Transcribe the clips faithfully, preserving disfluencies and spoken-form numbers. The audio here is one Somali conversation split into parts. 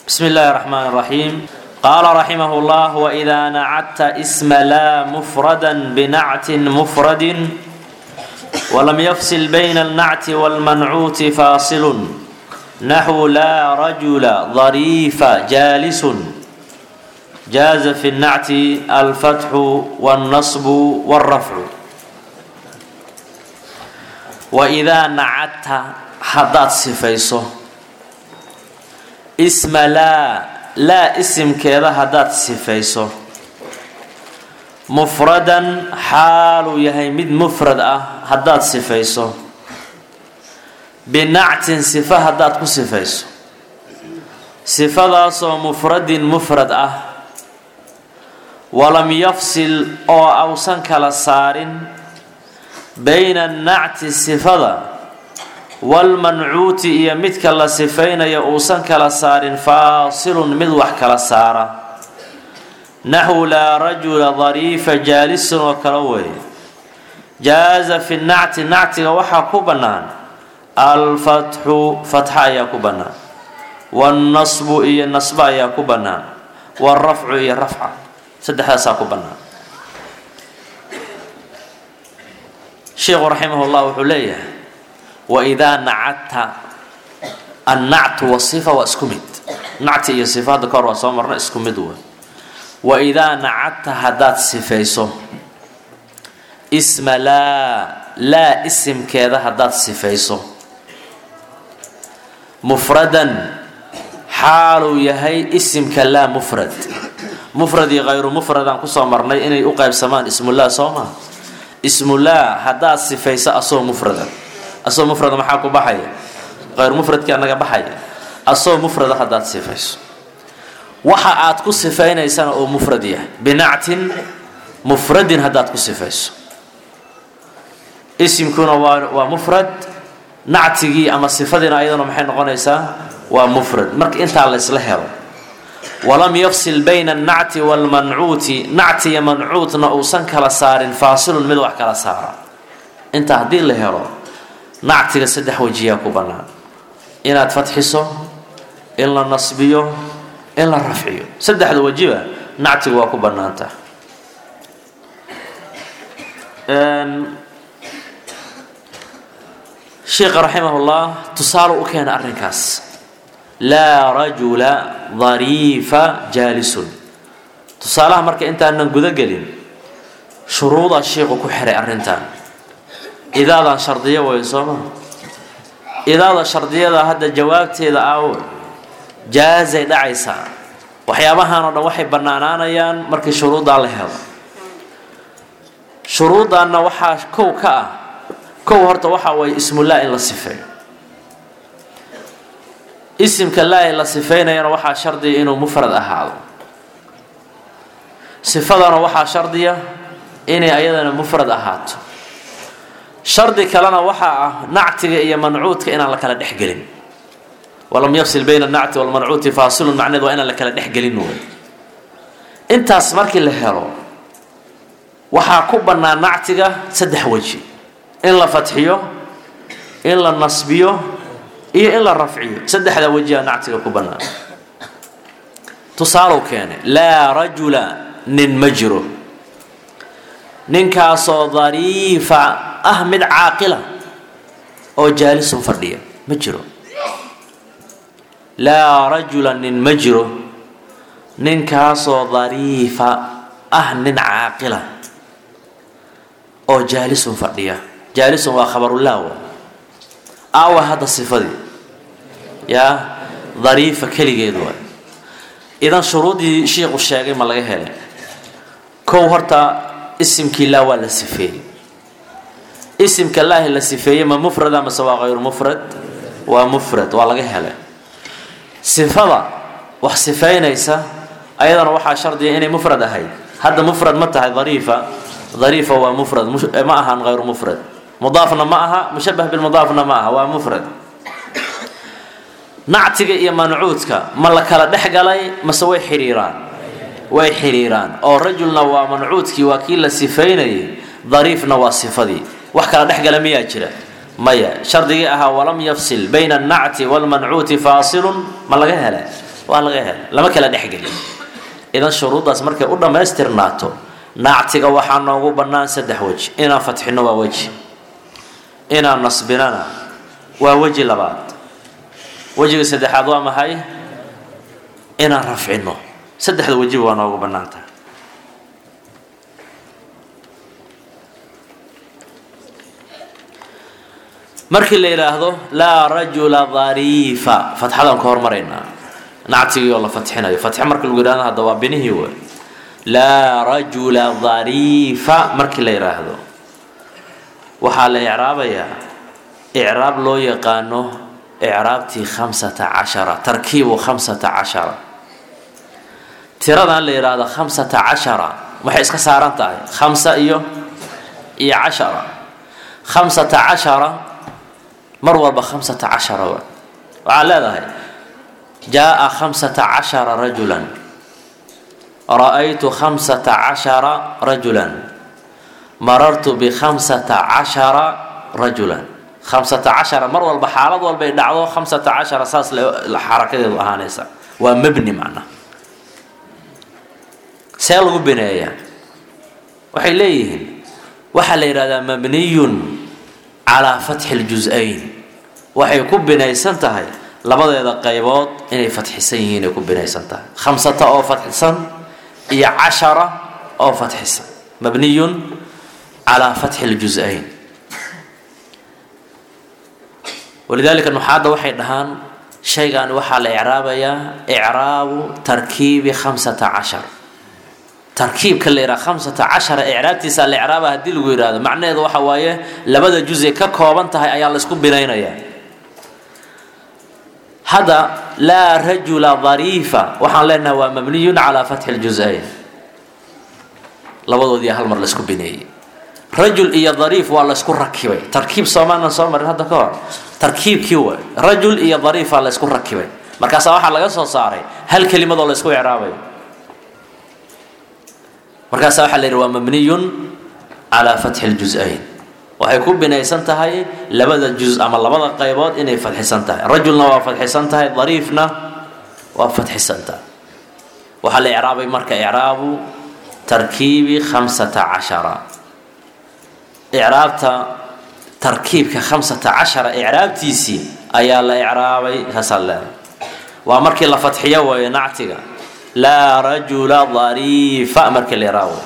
بسم الله الرحمن الرحيم. قال رحمه الله: وإذا نعت اسم لا مفردا بنعت مفرد ولم يفصل بين النعت والمنعوت فاصل نحو لا رجل ظريف جالس جاز في النعت الفتح والنصب والرفع. وإذا نعت حداد صفيسه اسم لا لا اسم كذا هدات صفيسه مفردا حال يهيمد مفرد اه هدات صفيسه بنعت صفه هدات كصفيسه صفه سو مفرد مفرد اه ولم يفصل او اوسن كلا سارين بين النعت صفه والمنعوت iyo midka la sifeynayo uusan kala saarin faasilun mid wax kala saara nahu la rajula dharifa jalisun wa kala way jaaza fi an-na'ti na'tiga waxa ku banaan al-fathu fatha ya ku banaan wan nasbu iyo nasba ya ku banaan war raf'u iyo raf'a saddexdaas ku banaan. Sheekh rahimahullah wuxuu leeyahay وإذا نعت النعت والصفة واسكمد نعت هي صفات ذكر وصامرنا اسكمد. وإذا نعت هدات صفيسه اسم لا لا اسم كذا هدات صفيسه مفردا حال يهي اسم كلا مفرد مفرد غير مفرد عن كصامرنا إن يقاب سمان اسم الله صوما اسم الله هدات صفيسه أصو مفردا أصو مفرد محاكو بحي غير مفرد كأنك بحي أصو مفرد حدات صفيس وحاات كو صفين يسان أو مفردية بنعت مفرد حدات كو صفيس اسم كون ومفرد نعتي أما صفدنا أيضا محين نقول يسان ومفرد مرك انت على إسلحه ولم يفصل بين النعت والمنعوت نعتي منعوت نأوسن كلا سار فاصل مدوح كلا سار انت هدي اللي نعتي سدح وجهك وبنان إن فتحسه إلا نصبيه إلا رفعيه سدح الوجيه نعتي وكبنانته. الشيخ رحمه الله تصار أكين أرنكاس لا رجل ظريف جالس تصالح مرك أنت أن نقول قليل شروط الشيخ كحري أرنتان إذا لا شرطية ويصوم إذا لا شرطية هذا جوابتي إذا أو جاز إذا عيسى وحيابها أنا وحي بنانانا يان مركي شروط على هذا شروط أن وحى كو كا كو هرت وحى واسم الله إلا صفين اسم كالله إلا صفين يان وحى شرطي إنه مفرد أحد صفة وحى شرطية إني أيضا مفرد أحد شرط كلنا وحى نعت يا منعوت إن لك لا دحجلين ولم يفصل بين النعت والمنعوت فاصل معناه وإن لك لا دحجلين أنت أسمرك اللي هرو وحى كبنا نعتك سدح وجهي إلا فتحيه إلا النصبيه إيه إلا الرفعيه سدح ذا وجهي نعتك كبنا تصاروا كان لا رجل نمجره ننكاسو ظريفة أحمد عاقلة أو جالس فردية مجرو لا رجلا مجرو ننكاسو ظريفة أحمد عاقلة أو جالس فردية جالس وخبر الله أو هذا الصفة يا ظريفة كلي جدول إذا شروط شيخ الشاقي ما لقيها كوهرتا اسم كلا ولا صفين اسم كالله لا صفيه ما مفرد ما سواء غير مفرد ومفرد ولا جهله صفه وصفين ليس ايضا وحى شرط اني مفرد هي هذا مفرد متى ظريفه ظريفه ومفرد مش معها غير مفرد مضافنا معها مشبه بالمضافنا معها ومفرد نعتك يا منعوتك ما لا كلا دخغلي ما سوي حريران way xiriiraan oo rajulna waa mancuudkii waa kii la sifeynayay dhariifna waa sifadii wax kala dhaxgala miyaa jira maya shardiga aha walam yafsil bayna an-na'ti wal man'uuti faasilun ma laga helay waa laga helay lama kala dhexgelin idan shuruudaas markay u dhamaystirnaato nactiga waxaa noogu bannaan saddex weji inaan fatxino waa weji inaan nasbinana waa weji labaad wejiga saddexaad waa maxay inaan rafcino saddexda wejiba waa noogu bannaantahay markii la yiraahdo laa rajula dharifa fatxadan ka hormaraynaa nactigii oo la fatxinayo fatxa markii lagu yiraahdo hadda waa binihii way laa rajula dharifa markii la yiraahdo waxaa la icraabayaa icraab loo yaqaano icraabtii khamsata cashara tarkiibu khamsata cashara tiradan la yiraahdo khamsata cashara waxay iska saaran tahay khamsa iyo iyo cashara khamsata cashara mar walba khamsata cashara waxaa leedahay jaa khamsata cashara rajulan ra'aytu khamsata cashara rajulan marartu bikhamsata cashara rajulan khamsata cashara mar walba xaalad walba ay dhacdo khamsata cashara saas xarakadeedu ahaanaysa waa mabni macna see lagu bineeyaa waxay leeyihiin waxaa la yidhahdaa mabniyun calaa fatxi ljus-ayn waxay ku binaysan tahay labadeeda qaybood inay fatxisan yihiin ay ku binaysan tahay khamsata oo fatxisan iyo cashara oo fatxisan mabniyun calaa fatxi ljus-ayn walidaalika nuxaadda waxay dhahaan shaygan waxaa la icraabayaa icraabu tarkiibi khamsata cashar tarkiibka la yiraahdo khamsata cashara icraabtiisa la icraaba hadii lagu yiraahdo macnaheedu waxa waaye labada juz ee ka kooban tahay ayaa la isku binaynayaa hada la rajula dharifa waxaan leenahay waa mabniyun ala fath aljuz'ayn labadoodii hal mar la isku bineeyay rajul iyo dharif waa la isku rakibay tarkiib Soomaalian soo marin hada ka hor tarkiibkii waa rajul iyo dharif la isku rakibay markaas waxa laga soo saaray hal kelimad oo la isku icraabay markaas waxa la yiraahdaa mabniyun ala fath aljuz'ayn waxay ku binaysan tahay labada juz ama labada qaybood inay fatxisan tahay rajulna waa fatxisan tahay dharifna waa fatxisan tahay waxa la icraabay marka icraabu tarkiibi khamsata cashara icraabta tarkiibka khamsata cashara icraabtiisi ayaa la icraabay hasalaa waa markii la fatxiyo way nactiga la rajula dharifa markii la icraabo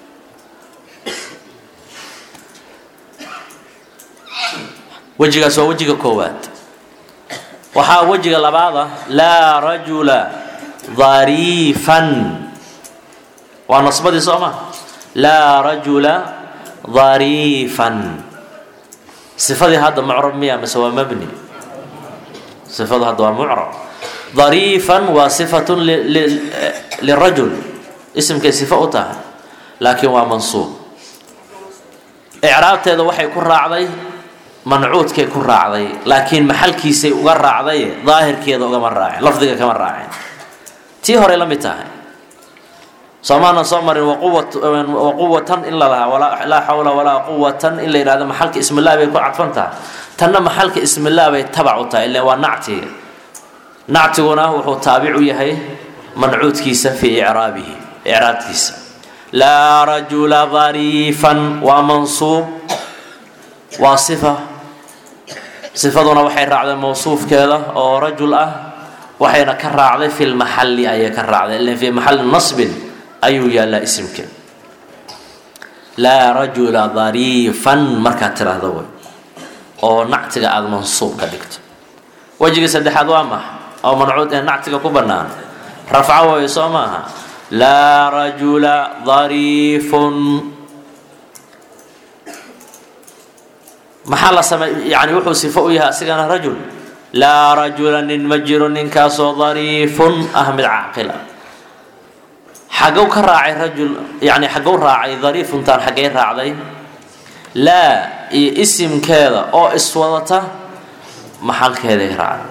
wajigaas waa wajiga koowaad waxaa wajiga labaada la rajula dharifan waa nasbadii sooma la rajula dharifan صفة هذا معرب مية مسوى مبني صفة هذا معرب ظريفا وصفة للرجل اسم كصفة لكن هو منصوب إعراب هذا وحي يكون راعي منعوت كي يكون راعي لكن محل كيسي وقر راعي ظاهر كي يضع كمان راعي لفظك كمان راعي تيهر لم يتاهي صمانا صمر وقوة وقوة إلا لها ولا لا حول ولا قوة إلا إذا هذا محلك اسم الله بيكون عطفنتها تنا محلك اسم الله بيتبعتها إلا ونعتي نعتنا وهو تابع يهي منعوت كيس في إعرابه إعراب كيس لا رجل ظريفا ومنصوب وصفة صفتنا وحي رعد موصوف كذا أو رجل أه وحي نكرر في المحل أي كرر إلا في محل نصب أيو يلا اسمك لا رجل ظريفا مركات هذا أو نعتق على المنصوب كدكت وجه سدح دوامه أو منعود نعتق كبرنا رفعه ويصومها لا رجل ظريف محل سما يعني وحو صفويها سجن رجل لا رجل مجر كاس ظريف أهم العاقلة حقو كراعي رجل يعني حقو راعي ظريف تان حقي راعي لا اسم كذا او اسودته محل كذا راعي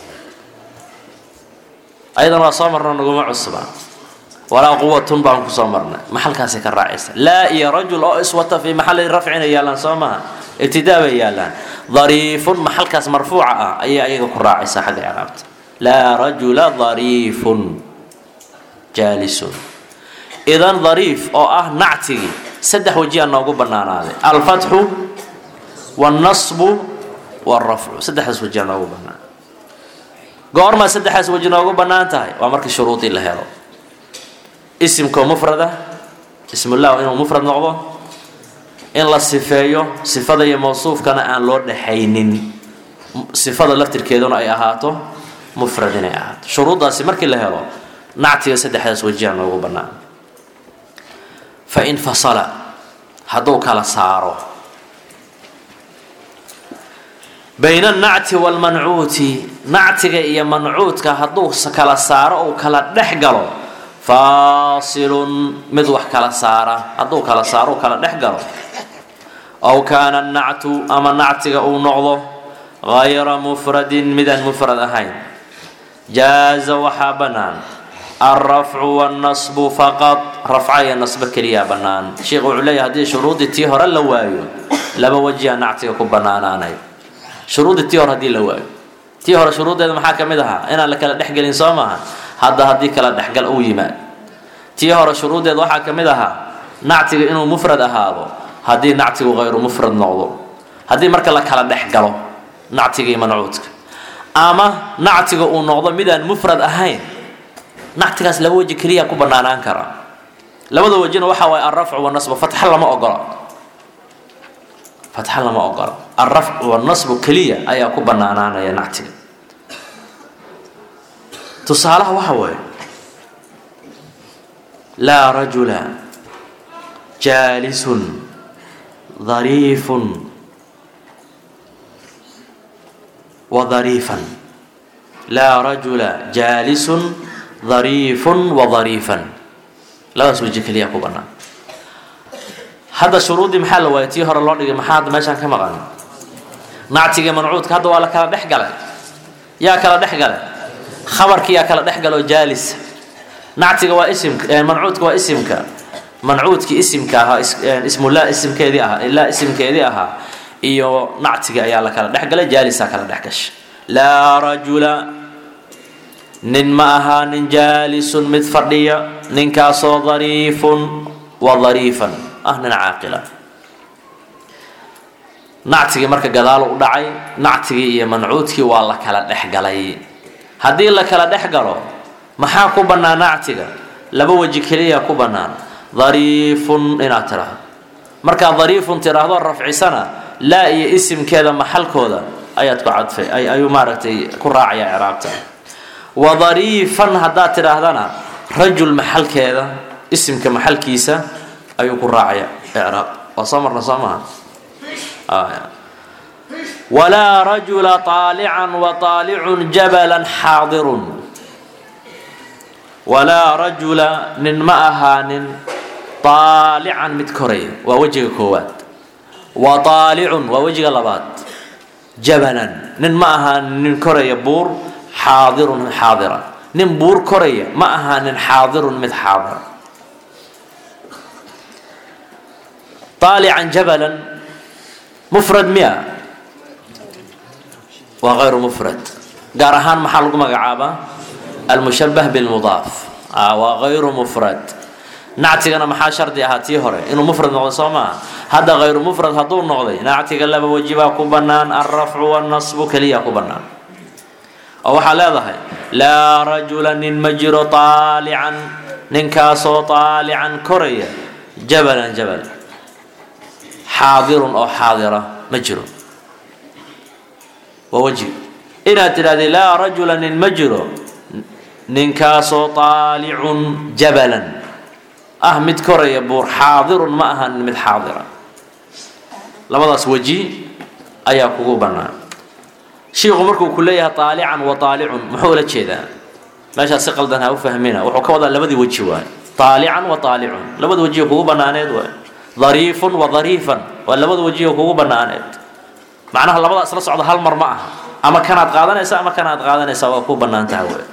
ايضا صامرنا نقوم عصبا ولا قوة بان كصامرنا محل كاسي كراعيس لا يا رجل او اسوته في محل رفع يالان صومها ابتداء يالان ظريف محل كاس مرفوعه اي اي كراعيس حق عرفت laa rajula dariifun jaalisun. idan dariif oo ah nactigii saddex wajiyaa noogu bannaanaaday: alfatxu waalnasbu waalrafcu. saddexdaas wajiyaa noogu bannaan. goormaa saddexdaas waji noogu bannaan tahay? waa markii shuruudii la helo: isimkoo mufrada, ismullah inuu mufrad noqdo, in la sifeeyo sifada iyo mawsuufkana aan loo dhaxaynin, sifada laftirkeeduna ay ahaato mufrad inay ahaato. shuruuddaasi markii la helo nactiga saddexdaas wajiyaa noogu bannaan. fain fasala hadduu kala saaro bayna annacti waalmancuuti, nactiga iyo mancuudka hadduu kala saaro ou kala dhex galo, faasilun mid wax kala saara hadduu kala saaro u kala dhex galo, aw kaana annactu ama nactiga uu noqdo gayra mufradin midaan mufrad ahayn, jaaza waxaa bannaan alrafcu waalnasbu faqad. rafca iyo nasbo keliyaa bannaan. sheikh wuxuu leeyahay haddii shuruudii tii hore la waayo laba wajiyaa nactiga ku bannaanaanay. shuruudii tii hore haddii la waayo, tii hore shuruuddeeda maxaa ka mid ahaa? inaan la kala dhexgelin soo maaha. hadda haddii kala dhexgal uu yimaad, tii hore shuruuddeeda waxaa ka mid ahaa nactiga inuu mufrad ahaado, haddii nactigu hayru mufrad noqdo, haddii marka la kala dhex galo nactiga iyo mancuudka, ama nactiga uu noqdo midaan mufrad ahayn, nactigaas laba waji keliya ku bannaanaan kara. labada wajina waxaa waaye alrafcu waalnasbu. fatxa lama ogola, fatxa lama ogola. alrafcu waalnasbu keliya ayaa ku bannaanaanaya nactiga. tusaalaha waxa waaye laa rajula jaalisun dariifun wadariifan. laa rajula jaalisun dariifun wadariifan. labadaas waji keliya ku bannaan. hadda shuruuddii maxaa la waayay? tii hore loo dhigay. maxaa hadda meeshaan ka maqan? nactiga mancuudka hadda waa la kala dhex galay. yaa kala dhex galay? khabarkii yaa kala dhex galoo jaalis. nactiga waa isimka, mancuudka waa isimka, mancuudkii isimka ahaa, ismullah isimkeedii ahaa, ilaa isimkeedii ahaa iyo nactiga ayaa la kala dhex galay, jaalisaa kala dhex gashay. laa rajula nin ma ahaa nin jaalisun mid fadhiya, ninkaasoo dariifun wa dariifan ah nin caaqila. nactigii marka gadaalo u dhacay, nactigii iyo mancuudkii waa la kala dhex galay. haddii la kala dhex galo maxaa ku bannaan? nactiga laba waji keliya ku bannaan: dariifun inaad tidhaahdo. markaad dariifun tidhaahdo rafcisana, laa iyo isimkeeda maxalkooda ayaad ku cadfay, ayuu maaragtay ku raacayaa icraabta. wadariifan haddaad tidhaahdana rajul maxalkeeda, isimka maxalkiisa ayuu ku raacaya icraab. waa soo marna soo maha. walaa rajula طaalican waطaalicun jabalan xaadirun. walaa rajula nin ma ahaanin طaalican mid koraya, waa wejiga koowaad. wa طaalicun waa wejiga labaad. jabalan nin ma ahaanin nin koraya buur, xaadirun xaadira nin buur koraya ma ahaanin xaadirun mid xaadira. طaalican jabalan mufrad miya? waa غayru mufrad. gaar ahaan maxaa lagu magacaabaa? almushabah bilmudaaf. waa غayru mufrad. nactigana maxaa shardi ahaa tii hore? inuu mufrad noqdo soo maaha. hadda غayru mufrad hadduu noqday, nactiga laba waji baa ku bannaan: alrafcu waalnasbu keliya ku bannaan. oo waxaa leedahay laa rajula nin ma jiro طaalican ninkaasoo طaalican koraya, jabalan jabal, xaadirun oo xaadira ma jiro. waa weji. inaad tidhahday laa rajula nin ma jiro ninkaasoo طaalicun jabalan ah mid koraya buur, xaadirun ma ahan mid xaadira. labadaas weji ayaa kugu bannaan. shiiku markuu ku leeyahay طaalican wa طaalicun muxuu ula jeedaa? meeshaas si qaldan ha u fahmina. wuxuu ka wadaa labadii weji waay. طaalican wa طaalicun labada wejiga kugu bannaaneed waay. dariifun wa dariifan waa labada wejiga kugu bannaaneed. macnaha labadaas la socda hal mar ma aha. ama kanaad qaadanaysa ama kanaad qaadanaysa waa ku bannaan tahay waay.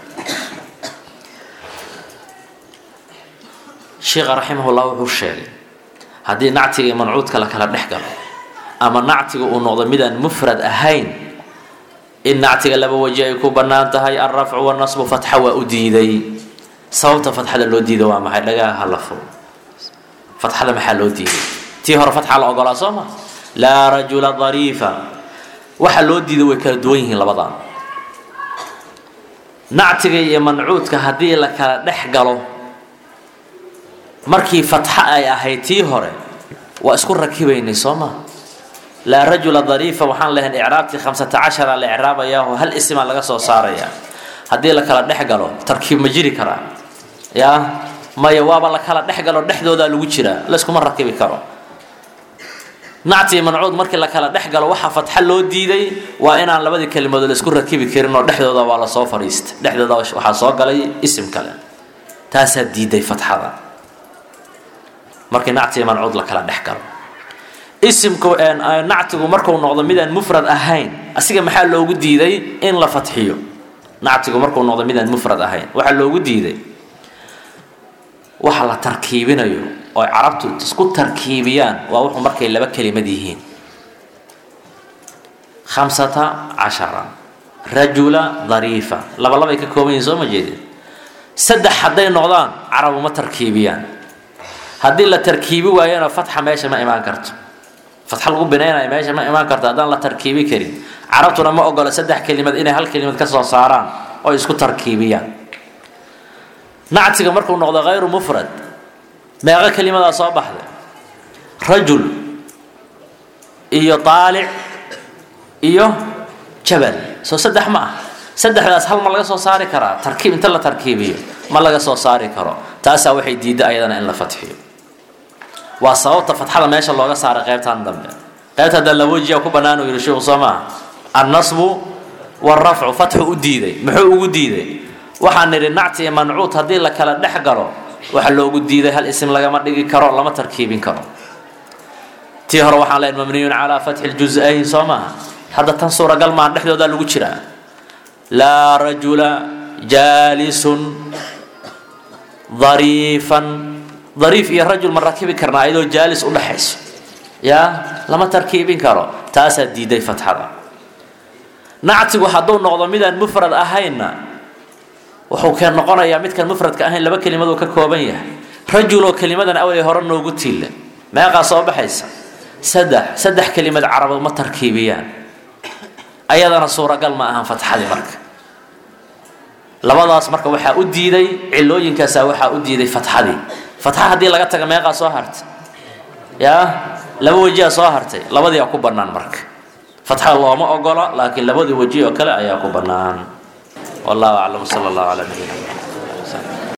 sheekha raximahullah wuxuu sheegay haddii nactiga iyo mancuudka la kala dhex galo, ama nactiga uu noqdo midaan mufrad ahayn, إن نعتق لبا وجه يكون بنانتهاي الرفع والنصب فتحة وأديدي صوت فتحة الأديدي وما حد لقاها هلفو فتحة محل أديدي تيهر فتحة الأقل صوما لا رجل ظريفا وحل أديدي وكردويه لبضان نعتق منعود كهدي لك نحقله مركي فتحة أي أهي تيهر وأذكر ركيبين صوما لا رجل ظريفة وحان لهن إعرابتي خمسة عشر الإعراب ياهو هل اسم لغا سو صاريا هدي لك لا دخغلو تركيب ما جيري كرا يا ما يوابا لك لا دخغلو دخدودا لوgu jira la isku mar rakibi karo nacti mancuud markii la kala dhaxgalo waxa fatxa loo diiday waa inaan labadii kalimadood la isku rakibi karin oo dhexdooda waa la soo fariist dhexdooda waxa soo galay ism kale taas diiday fatxada markii nacti mancuud la kala dhaxgalo اسمكو ان نعتقو markuu noqdo midaan mufrad ahayn asiga maxaa loogu diiday in la fatxiyo nactigu markuu noqdo midaan mufrad ahayn waxa loogu diiday waxa la tarkiibinayo oo carabtu isku tarkiibiyaan waa wuxuu markay laba kalimad yihiin خمسة عشر رجل ظريفة laba laba ka kooban yihiin soo ma jeedin saddex haday noqdaan carabu ma tarkiibiyaan hadii la tarkiibi waayana fatxa meesha ma imaan karto فتح لغو بنينا ماشي ما إيمان كرتا هدان لا تركيبي كريم عربتنا ما أقول سدح كلمة إنها هل كلمة كسر صاران أو يسكو تركيبيان نعتق مركو نقضى غير مفرد ما غير كلمة أصابح رجل إيو طالع إيو جبل سو سدح معه سدح بس هل ما لقى سو صاري كرا تركيب انت لا تركيبي ما لقى سو صاري كرا تاسا وحي ديدا أيضا إن لا فتحي وصوت فتحة ما شاء الله صار قيبت عندهم قيبت هذا لوجه وكو بنانو يرشيو صما النصب والرفع فتح أديدي محو أديدي وحن نعتي منعوت هذه لك لا دحقرو وحلو أديدي هل اسم لك ما دقي كرو لما تركيبين كرو تيهر وحن لين مبني على فتح الجزئين صما هذا تنصر قال ما نحن ذا لوجه لا رجل جالس ظريفا ظريف يا رجل من ركب كرنا ايدو جالس ودحيس يا لما تركيبين كرو تاسا ديدي فتحدا نعتقو حدو نقدو ميدان مفرد اهينا وحو كان نقونايا مid kan mufrad ka ahayn laba kalimado ka kooban yahay rajul oo kalimadan away hore noogu tiile meeqa soo baxaysa saddex saddex kalimad carab ma tarkiibiyaan ayadana suuragal ma ahan fatxadi marka labadaas marka waxa u diiday cilooyinkaas waxa u diiday fatxadi فتحة هذه لقد تجمعها صهرت يا لو وجه صهرت لبدي أكو بنان مرك فتحة الله ما أقوله لكن لبدي وجه وكلا أياكو بنان والله أعلم صلى الله على نبينا